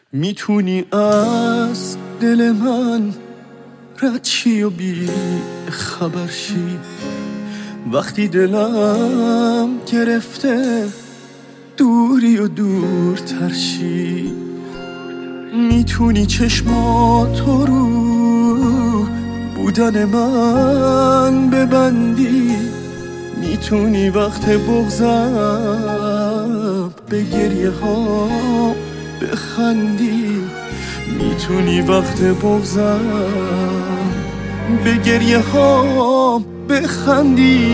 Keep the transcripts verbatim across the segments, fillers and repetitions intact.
میتونی از دل من رد شی و بی خبر شی وقتی دلم گرفته دوری و دورتر شی. میتونی چشماتو رو بودن من ببندی، میتونی وقت بغضم به گریه ها بخندی، میتونی وقت بغضم به گریه ها بخندی.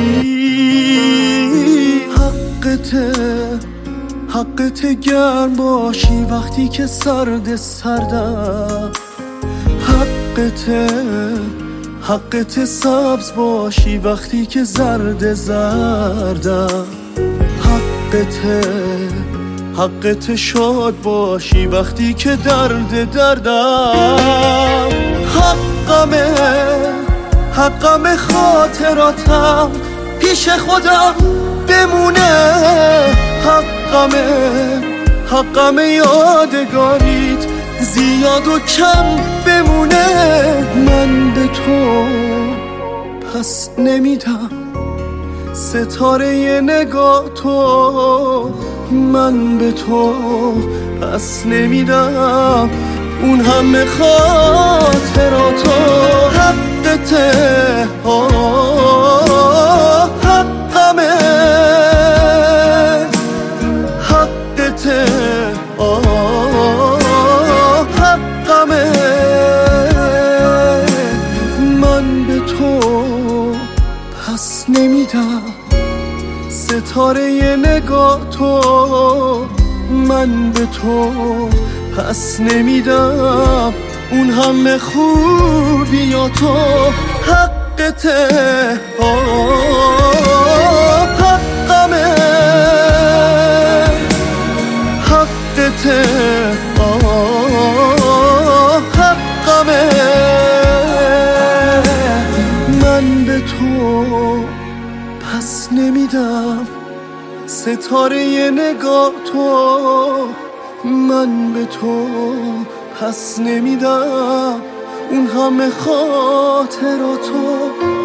حقته حقته گرم باشی وقتی که سرد سردم، حقته حقته سبز باشی وقتی که زرد زردم، حقته حقته شاد باشی وقتی که درد دردم. حقمه حقمه خاطراتم پیش خودم بمونه، حقمه حقمه یادگاریت زیاد و کم بمونه. من به تو پس نمیدم ستاره نگاه تو، من به تو پس نمیدم اون همه خاطراتو. حقته آه حقمه، حقته آه حقمه. من به تو پس نمیدم ستاره نگاه تو، من به تو پس نمیدم اون همه خوبیاتو. حقته آه حقمه، حقته آه حقمه. من به تو پس نمیدم ستاره نگاه تو، من به تو پس نمیدم اون همه خاطراتو.